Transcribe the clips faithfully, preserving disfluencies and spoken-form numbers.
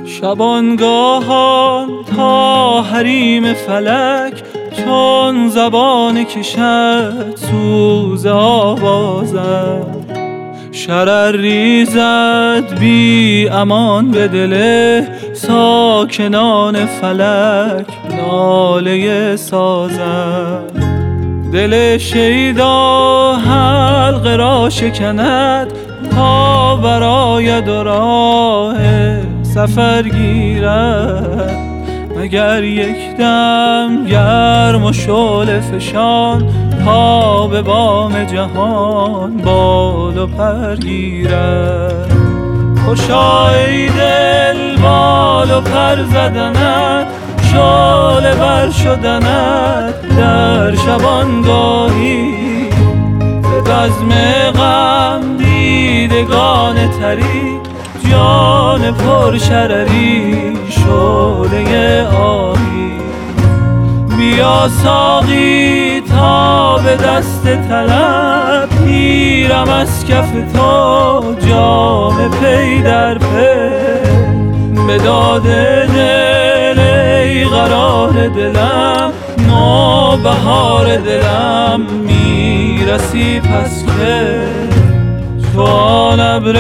شبانگاهان تا حریم فلک چون زبان کشد سوز آوازم. شرر ریزد بی امان به دل ساکنان فلک ناله سازم. دل شیدا حلقه را شکند تا برای دو راه سفر گیرد. مگر یک دم گرم و شعله فشان تا به بام جهان بال و پر گیرد. خوشا ای دل بال و پر زدنت، شعله بر شدنت در شبانگاهی. به بزم غم دیدگان طری جان پر شرری شعله آهی. بیا ساقی تا به دست طلب گیرم از کف تو جام پی در پی. به داد دل ای قرار دلم نوبهار دلم میرسی پس که چون ابر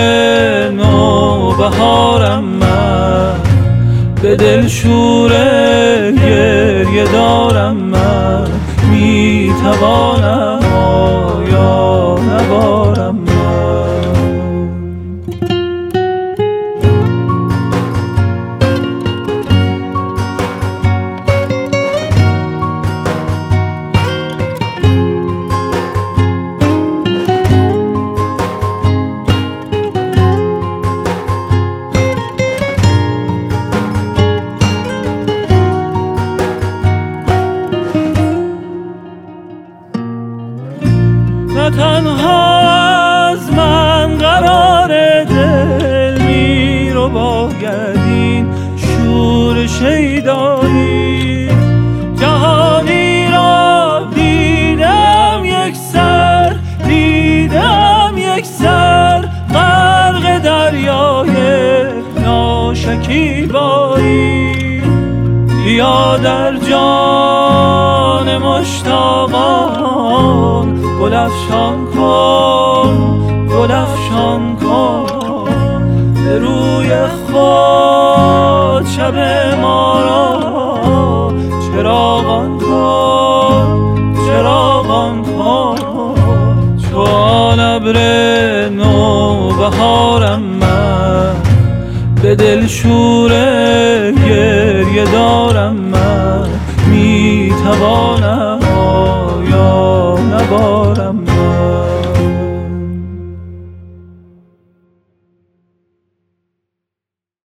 نوبهارم من. به دل شور گریه دارم من، میتوانم آیا نبارم من. نه تنها از من قرار دل می رو باید این شور شیدایی. جهانی را دیدم یک سر، دیدم یک سر غرق دریای ناشکیبایی. بیا در جان مشتاقان گل افشان کن، گل افشان کن. به روی خود شب ما را چراغان کن، چراغان کن. چون ابر نوبهارم من، به دل شور گریه دارم من. میتوانم آیا نبارم من.